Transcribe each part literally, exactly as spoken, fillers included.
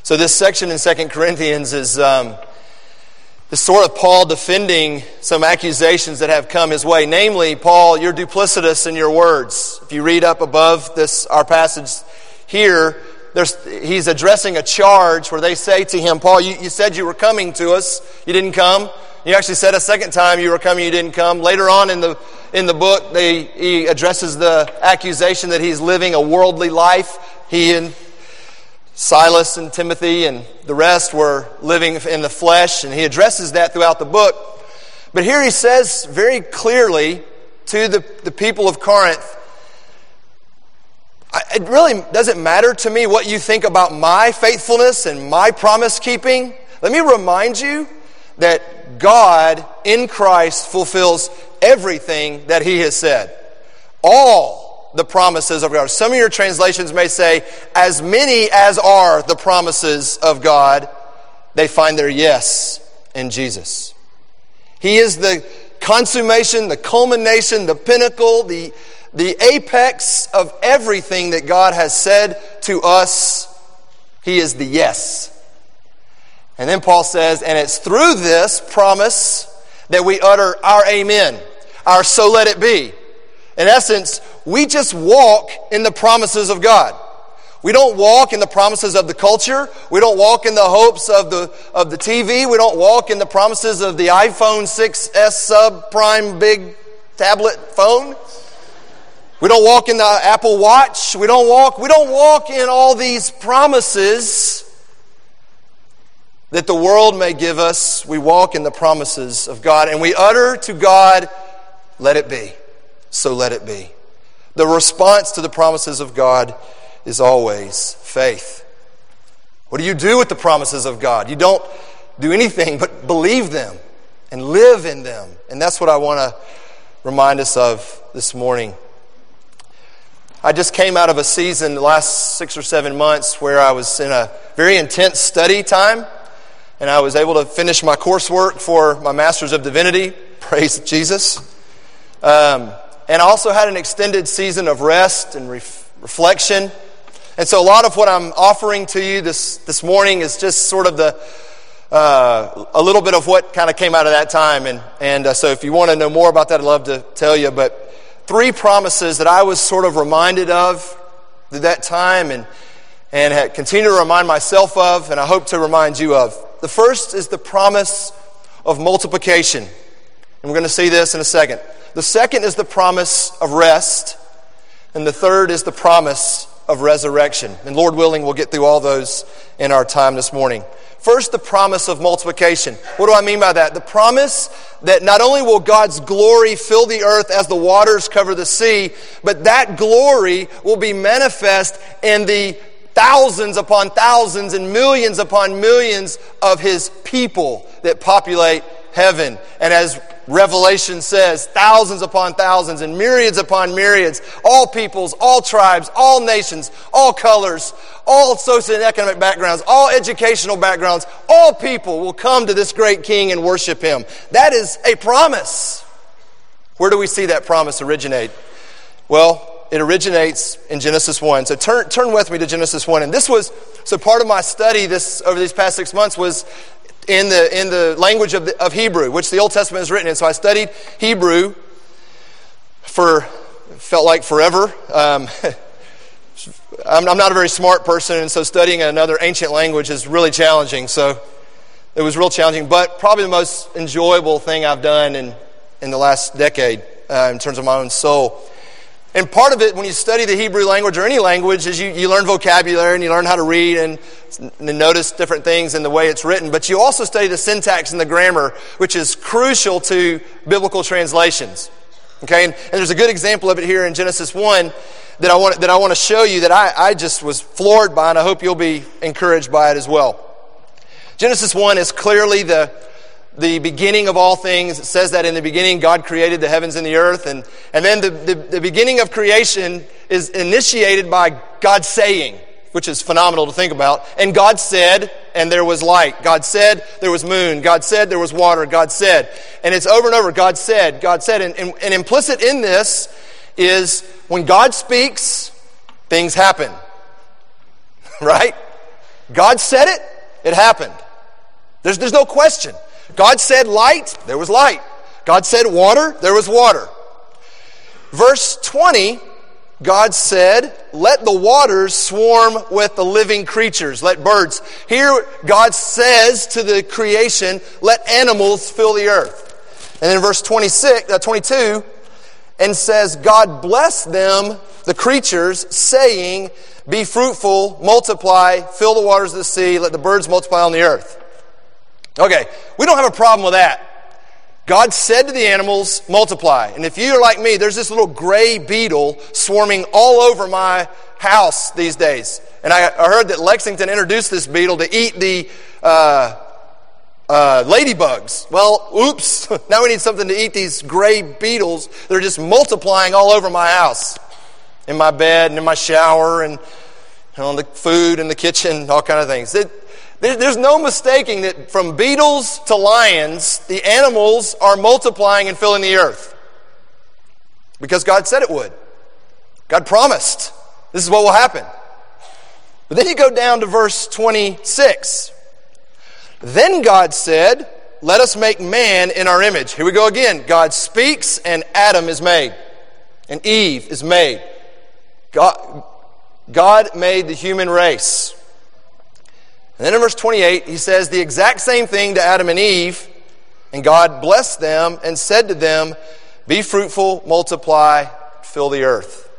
So this section in Second Corinthians is, um, is sort of Paul defending some accusations that have come his way. Namely, Paul, you're duplicitous in your words. If you read up above this, our passage here, there's, he's addressing a charge where they say to him, Paul, you, you said you were coming to us. You didn't come. You actually said a second time you were coming, you didn't come. Later on in the in the book, they, he addresses the accusation that he's living a worldly life. He and Silas and Timothy and the rest were living in the flesh, and he addresses that throughout the book. But here he says very clearly to the, the people of Corinth, it really doesn't matter to me what you think about my faithfulness and my promise keeping. Let me remind you that God in Christ fulfills everything that He has said. All the promises of God. Some of your translations may say, as many as are the promises of God, they find their yes in Jesus. He is the consummation, the culmination, the pinnacle, the, the apex of everything that God has said to us. He is the yes. And then Paul says, and it's through this promise that we utter our amen, our so let it be. In essence, we just walk in the promises of God. We don't walk in the promises of the culture. We don't walk in the hopes of the of the T V. We don't walk in the promises of the iPhone six S subprime big tablet phone. We don't walk in the Apple Watch. We don't walk, we don't walk in all these promises that the world may give us. We walk in the promises of God, and we utter to God, let it be. So let it be. The response to the promises of God is always faith. What do you do with the promises of God? You don't do anything but believe them and live in them. And that's what I want to remind us of this morning. I just came out of a season the last six or seven months where I was in a very intense study time, and I was able to finish my coursework for my Master's of Divinity. Praise Jesus. Um, and I also had an extended season of rest and ref- reflection. And so a lot of what I'm offering to you this, this morning is just sort of the uh, a little bit of what kind of came out of that time. And, and uh, so if you want to know more about that, I'd love to tell you. But three promises that I was sort of reminded of at that time and, and had continue to remind myself of, and I hope to remind you of. The first is the promise of multiplication. And we're going to see this in a second. The second is the promise of rest. And the third is the promise of resurrection. And Lord willing, we'll get through all those in our time this morning. First, the promise of multiplication. What do I mean by that? The promise that not only will God's glory fill the earth as the waters cover the sea, but that glory will be manifest in the thousands upon thousands and millions upon millions of His people that populate heaven. And as Revelation says, thousands upon thousands and myriads upon myriads, all peoples, all tribes, all nations, all colors, all socioeconomic backgrounds, all educational backgrounds, all people will come to this great King and worship Him. That is a promise. Where do we see that promise originate? Well, it originates in Genesis one. So turn turn with me to Genesis one. And this was, so part of my study this over these past six months was in the in the language of, the, of Hebrew, which the Old Testament is written in. So I studied Hebrew for, felt like forever. Um, I'm, I'm not a very smart person, and so studying another ancient language is really challenging. So it was real challenging, but probably the most enjoyable thing I've done in, in the last decade uh, in terms of my own soul. And part of it, when you study the Hebrew language or any language, is you, you learn vocabulary and you learn how to read and, and notice different things in the way it's written. But you also study the syntax and the grammar, which is crucial to biblical translations. Okay, and, and there's a good example of it here in Genesis one that I want that I want to show you that I, I just was floored by, and I hope you'll be encouraged by it as well. Genesis one is clearly the the beginning of all things. It says that in the beginning God created the heavens and the earth. And, and then the, the, the beginning of creation is initiated by God saying, which is phenomenal to think about. And God said, and there was light. God said, there was moon. God said, there was water. God said. And it's over and over, God said, God said. And, and, and implicit in this is when God speaks, things happen. Right? God said it, it happened. There's, there's no question. God said light, there was light. God said water, there was water. Verse twenty, God said, let the waters swarm with the living creatures, let birds. Here God says to the creation, let animals fill the earth. And then verse twenty-six, uh, twenty-two, and says, God blessed them, the creatures, saying, be fruitful, multiply, fill the waters of the sea, let the birds multiply on the earth. Okay, we don't have a problem with that. God said to the animals, multiply. And if you're like me, there's this little gray beetle swarming all over my house these days. And I, I heard that Lexington introduced this beetle to eat the uh, uh, ladybugs. Well, oops, now we need something to eat these gray beetles that are just multiplying all over my house. In my bed and in my shower and on the food in the kitchen, all kind of things. It, There's no mistaking that from beetles to lions, the animals are multiplying and filling the earth. Because God said it would. God promised. This is what will happen. But then you go down to verse twenty-six. Then God said, let us make man in our image. Here we go again. God speaks and Adam is made. And Eve is made. God, God made the human race. And then in verse twenty-eight, he says the exact same thing to Adam and Eve. And God blessed them and said to them, be fruitful, multiply, fill the earth.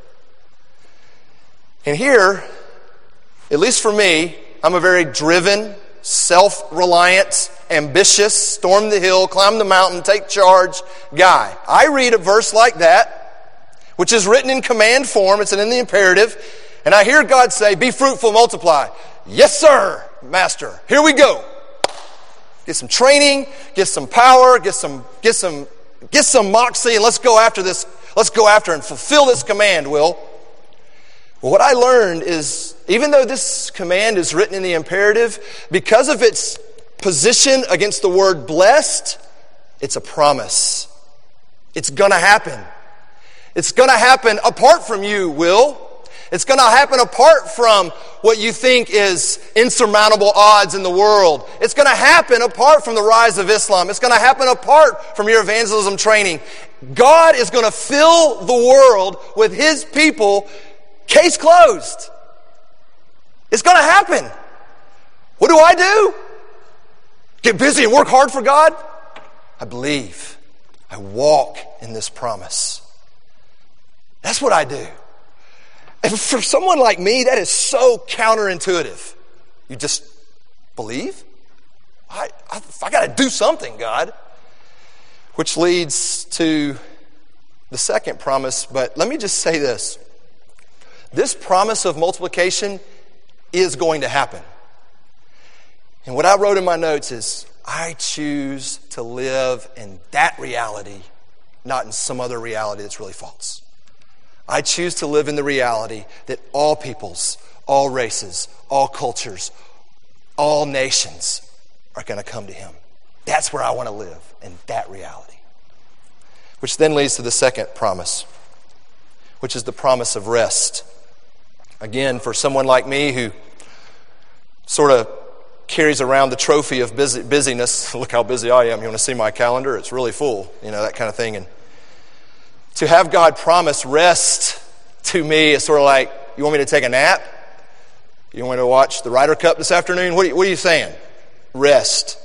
And here, at least for me, I'm a very driven, self-reliant, ambitious, storm the hill, climb the mountain, take charge guy. I read a verse like that, which is written in command form. It's in the imperative. And I hear God say, be fruitful, multiply. Yes, sir, master. Here we go. Get some training, get some power, get some, get some, get some moxie, and let's go after this. Let's go after and fulfill this command, Will. Well, what I learned is, even though this command is written in the imperative, because of its position against the word blessed, it's a promise. It's going to happen. It's going to happen apart from you, Will. It's going to happen apart from what you think is insurmountable odds in the world. It's going to happen apart from the rise of Islam. It's going to happen apart from your evangelism training. God is going to fill the world with His people, case closed. It's going to happen. What do I do? Get busy and work hard for God? I believe. I walk in this promise. That's what I do. And for someone like me, that is so counterintuitive. You just believe? I, I, I got to do something, God. Which leads to the second promise. But let me just say this. This promise of multiplication is going to happen. And what I wrote in my notes is, I choose to live in that reality, not in some other reality that's really false. I choose to live in the reality that all peoples, all races, all cultures, all nations are going to come to Him. That's where I want to live, in that reality. Which then leads to the second promise, which is the promise of rest. Again, for someone like me who sort of carries around the trophy of busy, busyness, look how busy I am. You want to see my calendar? It's really full, you know, that kind of thing. And to have God promise rest to me is sort of like, you want me to take a nap? You want me to watch the Ryder Cup this afternoon? What are you, what are you saying? Rest.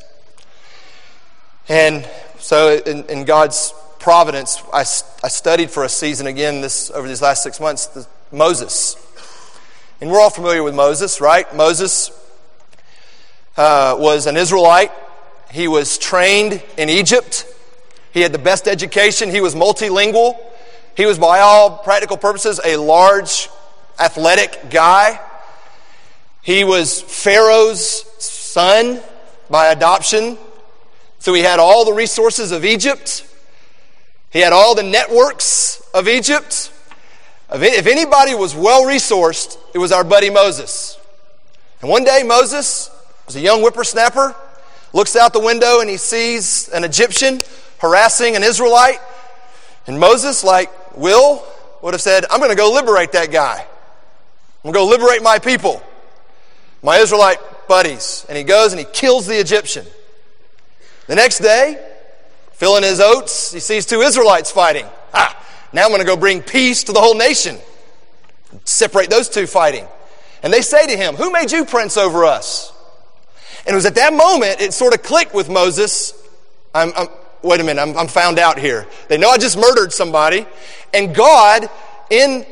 And so in, in God's providence, I, I studied for a season again this over these last six months, the, Moses. And we're all familiar with Moses, right? Moses uh, was an Israelite. He was trained in Egypt. He had the best education. He was multilingual. He was, by all practical purposes, a large, athletic guy. He was Pharaoh's son by adoption. So he had all the resources of Egypt. He had all the networks of Egypt. If anybody was well-resourced, it was our buddy Moses. And one day Moses was a young whippersnapper, looks out the window and he sees an Egyptian harassing an Israelite. And Moses, like Will, would have said, I'm going to go liberate that guy. I'm going to go liberate my people. my Israelite buddies. And he goes and he kills the Egyptian. The next day, filling his oats, he sees two Israelites fighting. Ah, now I'm going to go bring peace to the whole nation. Separate those two fighting. And they say to him, who made you prince over us? And it was at that moment, it sort of clicked with Moses. I'm, I'm, wait a minute, I'm, I'm found out here. They know I just murdered somebody. And God, in,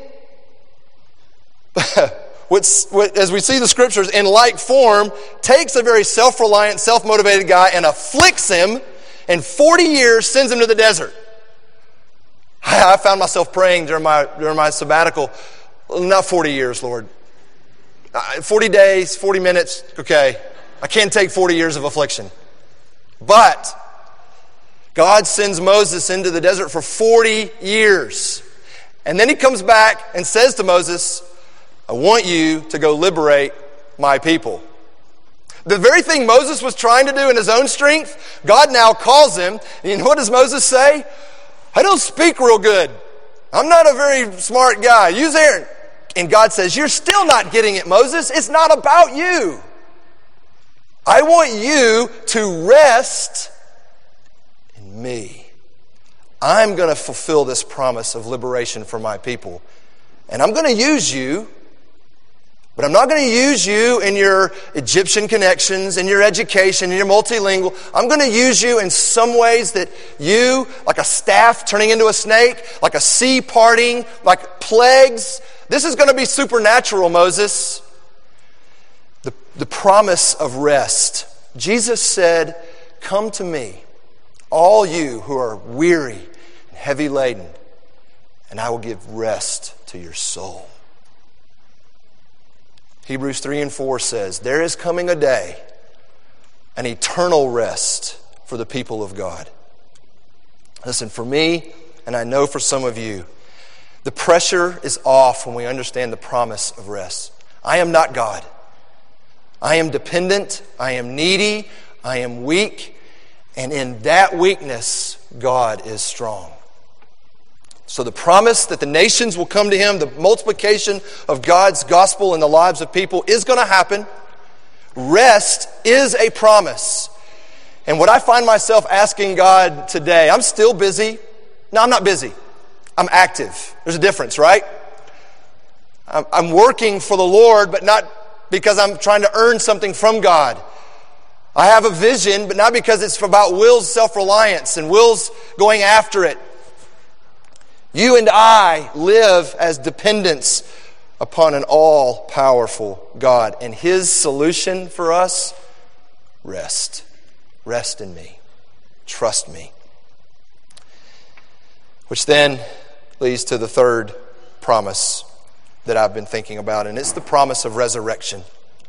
what's, what, as we see the scriptures, in like form, takes a very self-reliant, self-motivated guy and afflicts him, and forty years sends him to the desert. I found myself praying during my, during my sabbatical, not forty years, Lord. forty days, forty minutes, okay. I can't take forty years of affliction. But God sends Moses into the desert for forty years. And then he comes back and says to Moses, I want you to go liberate my people. The very thing Moses was trying to do in his own strength, God now calls him. And what does Moses say? I don't speak real good. I'm not a very smart guy. Use Aaron. And God says, you're still not getting it, Moses. It's not about you. I want you to rest in me. I'm going to fulfill this promise of liberation for my people. And I'm going to use you, but I'm not going to use you in your Egyptian connections, in your education, in your multilingual. I'm going to use you in some ways that you, like a staff turning into a snake, like a sea parting, like plagues. This is going to be supernatural, Moses. The, the promise of rest. Jesus said, come to me, all you who are weary and heavy laden, and I will give rest to your soul. Hebrews three and four says, there is coming a day, an eternal rest for the people of God. Listen, for me, and I know for some of you, the pressure is off when we understand the promise of rest. I am not God. I am dependent. I am needy. I am weak. And in that weakness, God is strong. So the promise that the nations will come to him, the multiplication of God's gospel in the lives of people is going to happen. Rest is a promise. And what I find myself asking God today, I'm still busy. No, I'm not busy. I'm active. There's a difference, right? I'm working for the Lord, but not because I'm trying to earn something from God. I have a vision, but not because it's about Will's self-reliance and Will's going after it. You and I live as dependents upon an all-powerful God. And his solution for us, rest. Rest in me. Trust me. Which then leads to the third promise that I've been thinking about, and it's the promise of resurrection.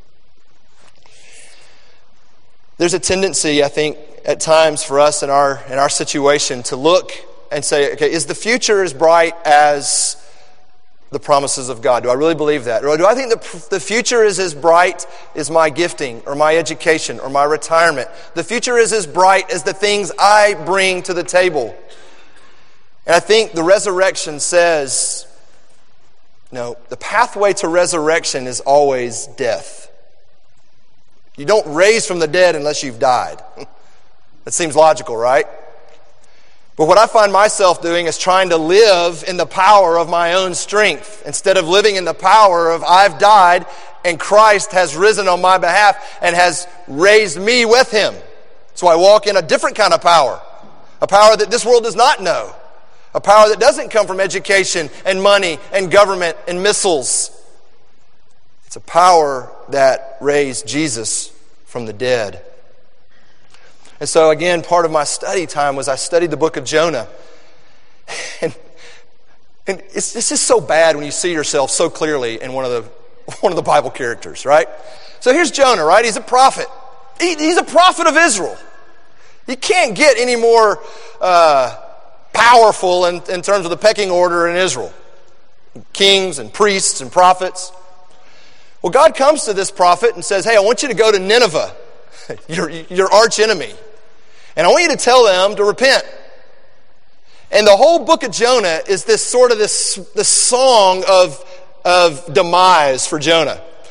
There's a tendency, I think, at times for us in our in our situation to look and say, okay, is the future as bright as the promises of God? Do I really believe that? Or do I think the, the future is as bright as my gifting or my education or my retirement? The future is as bright as the things I bring to the table. And I think the resurrection says, no, the pathway to resurrection is always death. You don't raise from the dead unless you've died. That seems logical, right? But what I find myself doing is trying to live in the power of my own strength instead of living in the power of I've died and Christ has risen on my behalf and has raised me with him. So I walk in a different kind of power, a power that this world does not know, a power that doesn't come from education and money and government and missiles. It's a power that raised Jesus from the dead. And so again, part of my study time was I studied the book of Jonah. And, and it's, it's just so bad when you see yourself so clearly in one of the one of the Bible characters, right? So here's Jonah, right? He's a prophet. He, he's a prophet of Israel. You can't get any more uh, powerful in, in terms of the pecking order in Israel. Kings and priests and prophets. Well, God comes to this prophet and says, hey, I want you to go to Nineveh, your, your arch enemy. And I want you to tell them to repent. And the whole book of Jonah is this sort of this, this song of, of demise for Jonah.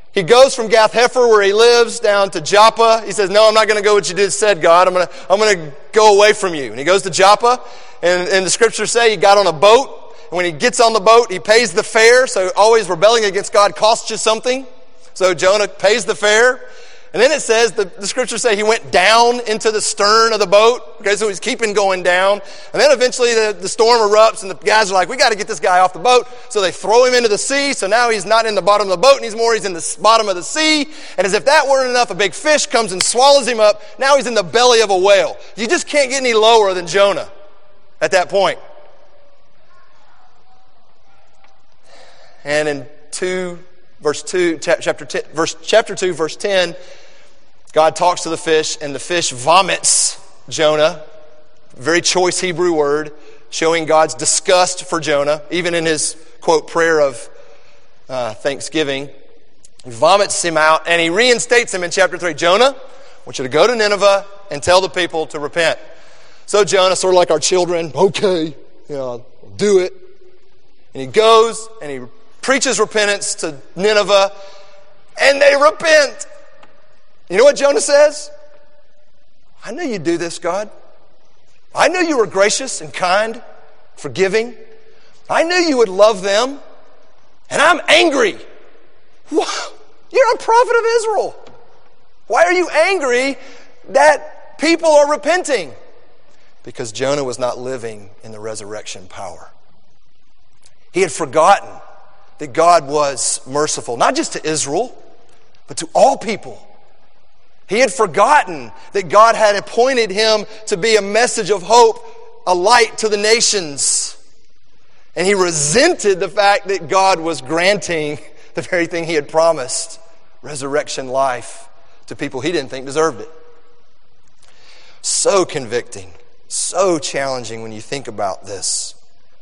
He goes from Gath-Hepher, where he lives, down to Joppa. He says, no, I'm not going to go what you did said, God. I'm going to I'm going to go away from you. And he goes to Joppa, and, and the scriptures say he got on a boat. And when he gets on the boat, he pays the fare. So always rebelling against God costs you something. So Jonah pays the fare. And then it says, the, the scriptures say he went down into the stern of the boat. Okay, so he's keeping going down. And then eventually the, the storm erupts and the guys are like, we got to get this guy off the boat. So they throw him into the sea. So now he's not in the bottom of the boat anymore. He's in the bottom of the sea. And as if that weren't enough, a big fish comes and swallows him up. Now he's in the belly of a whale. You just can't get any lower than Jonah at that point. And in two Verse two, chapter ten, verse chapter two, verse ten, God talks to the fish, and the fish vomits Jonah. Very choice Hebrew word, showing God's disgust for Jonah, even in his quote prayer of uh, thanksgiving. He vomits him out, and he reinstates him in chapter three. Jonah, I want you to go to Nineveh and tell the people to repent. So Jonah, sort of like our children, okay, you know, do it. And he goes and he preaches repentance to Nineveh, and they repent. You know what Jonah says? I knew you'd do this, God. I knew you were gracious and kind, forgiving. I knew you would love them, and I'm angry. What? You're a prophet of Israel. Why are you angry that people are repenting? Because Jonah was not living in the resurrection power. He had forgotten that God was merciful, not just to Israel, but to all people. He had forgotten that God had appointed him to be a message of hope, a light to the nations. And he resented the fact that God was granting the very thing he had promised, resurrection life, to people he didn't think deserved it. So convicting, so challenging when you think about this.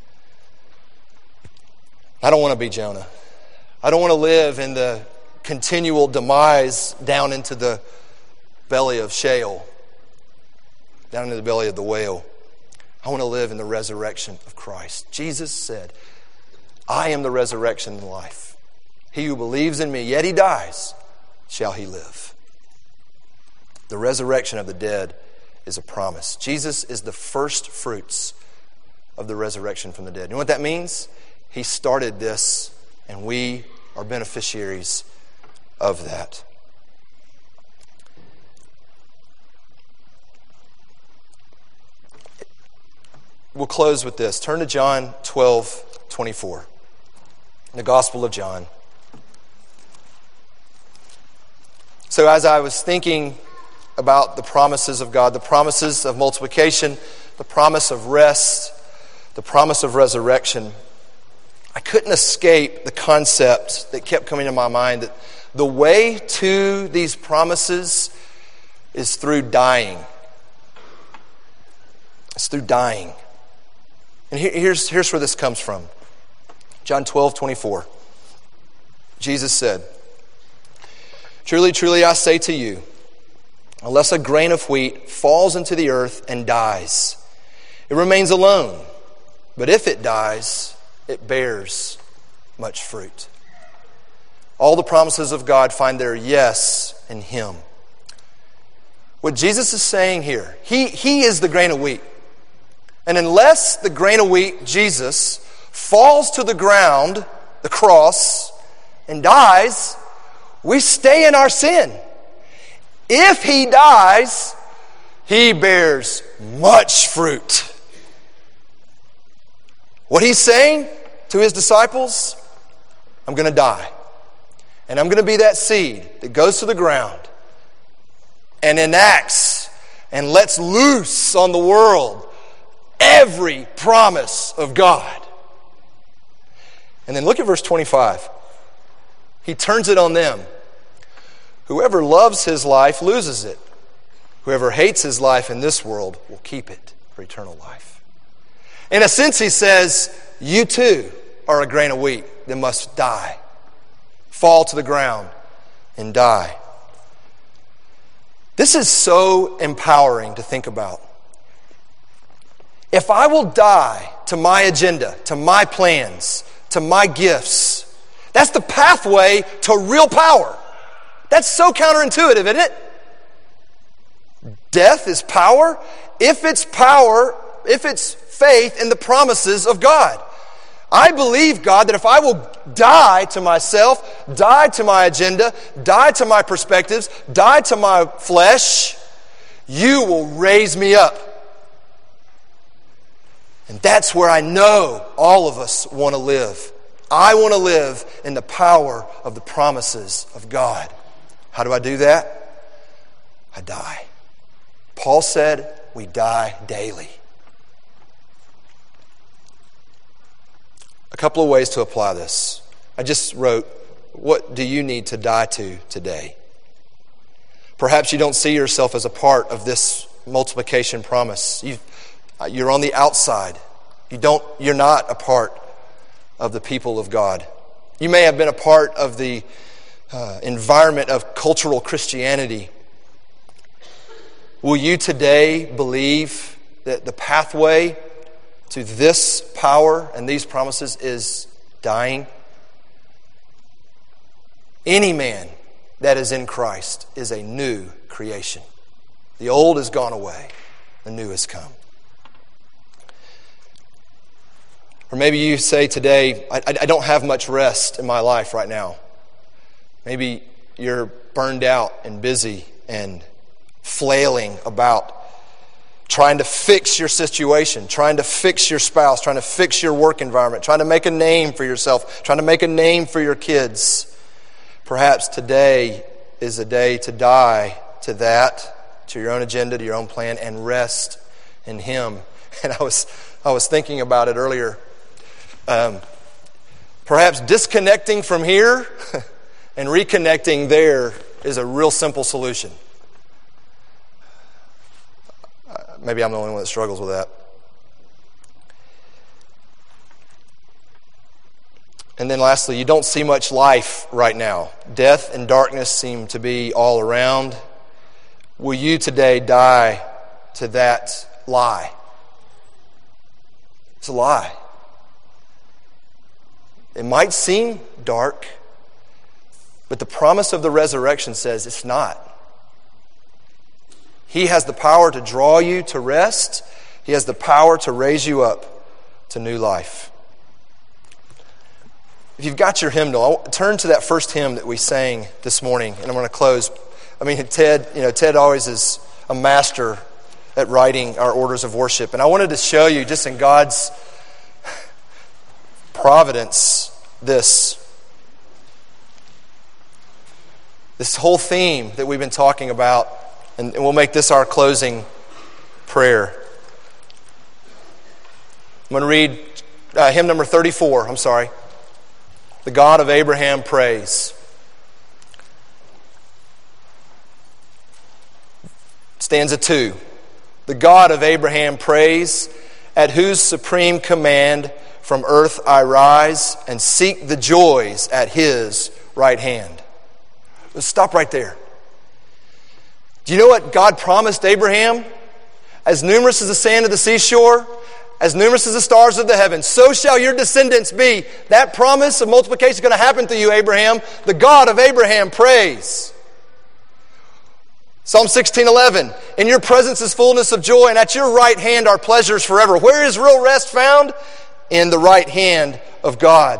I don't want to be Jonah. I don't want to live in the continual demise down into the belly of Sheol, down into the belly of the whale. I want to live in the resurrection of Christ. Jesus said, I am the resurrection and life. He who believes in me, yet he dies, shall he live. The resurrection of the dead is a promise. Jesus is the first fruits of the resurrection from the dead. You know what that means? He started this, and we are beneficiaries of that. We'll close with this. Turn to John twelve twenty-four. The Gospel of John. So as I was thinking about the promises of God, the promises of multiplication, the promise of rest, the promise of resurrection, I couldn't escape the concept that kept coming to my mind that the way to these promises is through dying. It's through dying. And here's, here's where this comes from. John twelve twenty-four. Jesus said, Truly, truly, I say to you, unless a grain of wheat falls into the earth and dies, it remains alone. But if it dies, it bears much fruit. All the promises of God find their yes in Him. What Jesus is saying here, He, he is the grain of wheat. And unless the grain of wheat, Jesus, falls to the ground, the cross, and dies, we stay in our sin. If He dies, He bears much fruit. What He's saying to His disciples, I'm going to die. And I'm going to be that seed that goes to the ground and enacts and lets loose on the world every promise of God. And then look at verse twenty-five. He turns it on them. Whoever loves his life loses it. Whoever hates his life in this world will keep it for eternal life. In a sense, he says, you too are a grain of wheat that must die. Fall to the ground and die. This is so empowering to think about. If I will die to my agenda, to my plans, to my gifts, that's the pathway to real power. That's so counterintuitive, isn't it? Death is power. If it's power, if it's faith in the promises of God. I believe, God, that if I will die to myself, die to my agenda, die to my perspectives, die to my flesh, you will raise me up. And that's where I know all of us want to live. I want to live in the power of the promises of God. How do I do that? I die. Paul said, we die daily. A couple of ways to apply this. I just wrote, what do you need to die to today? Perhaps you don't see yourself as a part of this multiplication promise. You've, you're on the outside. You don't, you're not a part of the people of God. You may have been a part of the uh, environment of cultural Christianity. Will you today believe that the pathway to this power and these promises is dying? Any man that is in Christ is a new creation. The old has gone away. The new has come. Or maybe you say today, I, I don't have much rest in my life right now. Maybe you're burned out and busy and flailing about trying to fix your situation, trying to fix your spouse, trying to fix your work environment, trying to make a name for yourself, trying to make a name for your kids. Perhaps today is a day to die to that, to your own agenda, to your own plan, and rest in Him. And I was I was thinking about it earlier. Um, perhaps disconnecting from here and reconnecting there is a real simple solution. Uh, maybe I'm the only one that struggles with that. And then lastly, you don't see much life right now. Death and darkness seem to be all around. Will you today die to that lie? It's a lie. It might seem dark, but the promise of the resurrection says it's not. He has the power to draw you to rest. He has the power to raise you up to new life. If you've got your hymnal, I'll turn to that first hymn that we sang this morning, and I'm going to close. I mean, Ted, you know, Ted always is a master at writing our orders of worship, and I wanted to show you, just in God's providence, this this whole theme that we've been talking about, and, and we'll make this our closing prayer. I'm going to read uh, hymn number thirty-four. I'm sorry. The God of Abraham prays. Stanza two. The God of Abraham prays, at whose supreme command from earth I rise and seek the joys at His right hand. Let's stop right there. Do you know what God promised Abraham? As numerous as the sand of the seashore, as numerous as the stars of the heavens, so shall your descendants be. That promise of multiplication is going to happen to you, Abraham. The God of Abraham prays. Psalm sixteen eleven, in your presence is fullness of joy, and at your right hand are pleasures forever. Where is real rest found? In the right hand of God.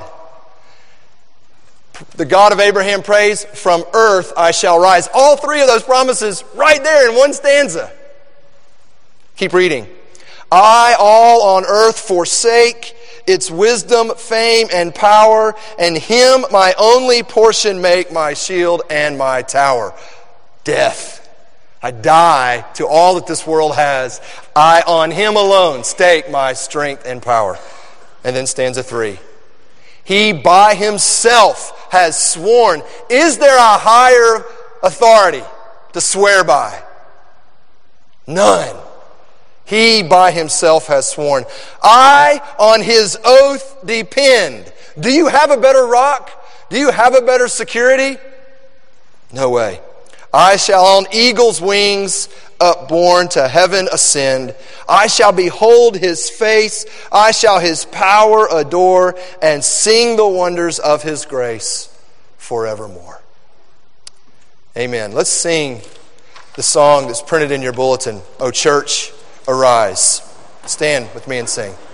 The God of Abraham prays, from earth I shall rise. All three of those promises right there in one stanza. Keep reading. I all on earth forsake, its wisdom, fame, and power, and Him my only portion make, my shield and my tower. Death. I die to all that this world has. I on Him alone stake my strength and power. And then stanza three. He by Himself has sworn. Is there a higher authority to swear by? None. He by Himself has sworn. I on His oath depend. Do you have a better rock? Do you have a better security? No way. I shall on eagle's wings upborne to heaven ascend. I shall behold His face. I shall His power adore and sing the wonders of His grace forevermore. Amen. Let's sing the song that's printed in your bulletin, O Church, Arise. Stand with me and sing.